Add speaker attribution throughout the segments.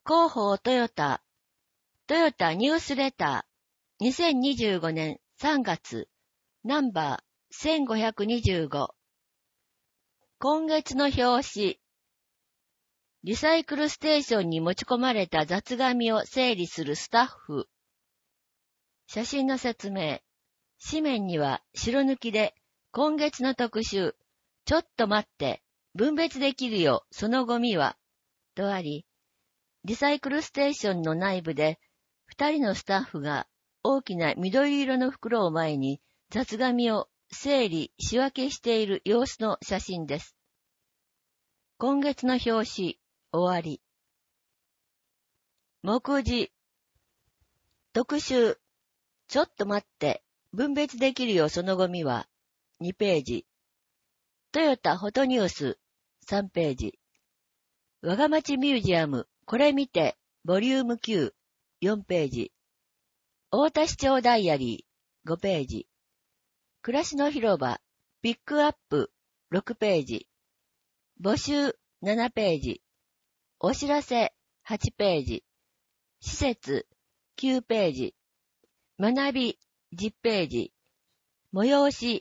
Speaker 1: 広報トヨタニュースレター2025年3月ナンバー1525今月の表紙リサイクルステーションに持ち込まれた雑紙を整理するスタッフ写真の説明紙面には白抜きで今月の特集ちょっと待って分別できるよそのゴミはとありリサイクルステーションの内部で二人のスタッフが大きな緑色の袋を前に雑紙を整理仕分けしている様子の写真です。今月の表紙終わり。目次特集ちょっと待って分別できるよそのゴミは2ページ。トヨタフォトニュース3ページ。我が町ミュージアムこれ見てボリューム9 4ページ。太田市長ダイアリー5ページ。暮らしの広場ピックアップ6ページ。募集7ページ。お知らせ8ページ。施設9ページ。学び10ページ。催し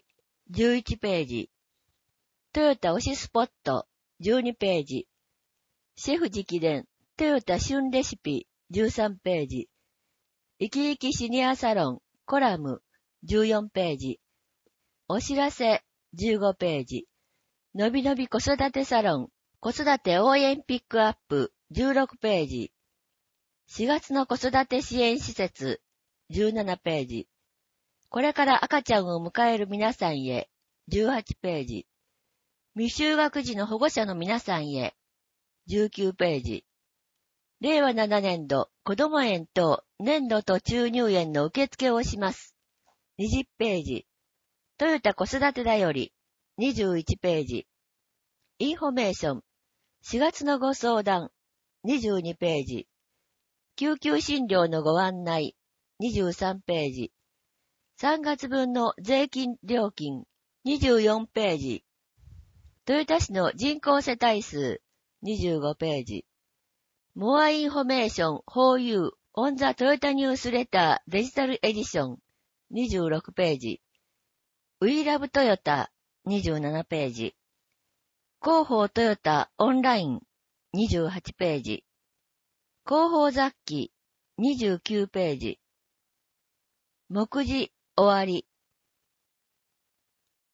Speaker 1: 11ページ。トヨタ推しスポット12ページ。シェフ直伝トヨタ旬レシピ13ページ。生き生きシニアサロンコラム14ページ。お知らせ15ページ。のびのび子育てサロン子育て応援ピックアップ16ページ。4月の子育て支援施設17ページ。これから赤ちゃんを迎える皆さんへ18ページ。未就学児の保護者の皆さんへ19ページ。令和7年度子ども園等年度途中入園の受付をします。20ページ。トヨタ子育てだより21ページ。インフォメーション4月のご相談22ページ。救急診療のご案内23ページ。3月分の税金料金24ページ。豊田市の人口世帯数25ページ。モアインフォメーション for you on the Toyota Newsletter デジタルエディション26ページ。We Love Toyota 27ページ。広報トヨタオンライン28ページ。広報雑記29ページ。目次終わり。